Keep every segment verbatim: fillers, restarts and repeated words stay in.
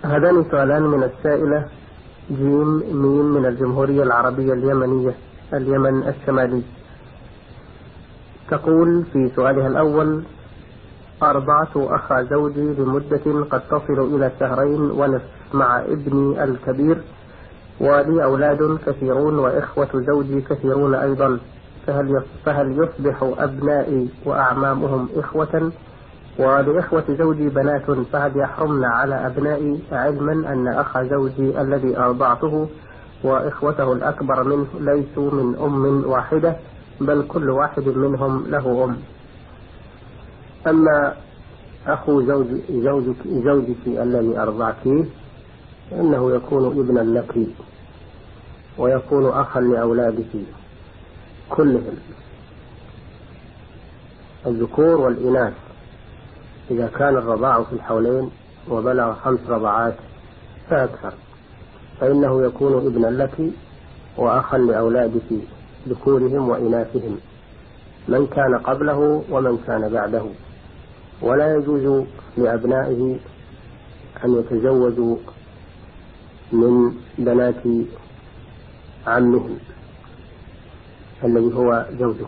هذان سؤالان من السائلة جيم ميم من الجمهورية العربية اليمنية اليمن الشمالي. تقول في سؤالها الأول: أرضعت أخا زوجي لمدة قد تصل إلى شهرين ونصف مع ابني الكبير، ولي أولاد كثيرون وإخوة زوجي كثيرون أيضا، فهل فهل يصبح أبنائي وأعمامهم إخوة؟ ولإخوة زوجي بنات، فهل يحرمن على أبنائي، علما أن أخ زوجي الذي أرضعته وإخوته الأكبر منه ليسوا من أم واحدة، بل كل واحد منهم له أم. أما أخو زوج زوجك, زوجك الذي أرضعتيه فإنه يكون ابنا لك ويكون أخا لأولادك كلهم، الذكور والإناث، إذا كان الرضاع في الحولين وبلغ خمس رضعات فأكثر، فإنه يكون ابنا لك وأخا لأولادك ذكورهم وإناثهم، من كان قبله ومن كان بعده. ولا يجوز لأبنائه أن يتزوجوا من بنات عمهم الذي هو زوجك،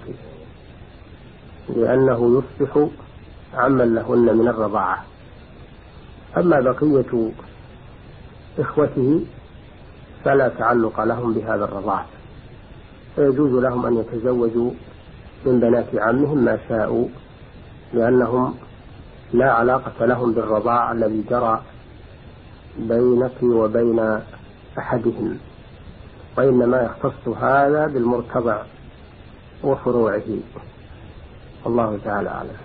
لأنه يصبح عما لهن من الرضاعة. أما بقية إخوته فلا تعلق لهم بهذا الرضاعة، فيجوز لهم أن يتزوجوا من بنات عمهم ما شاءوا، لأنهم لا علاقة لهم بالرضاع الذي جرى بينك وبين أحدهم، وإنما يختص هذا بالمرتضع وفروعه. الله تعالى أعلم.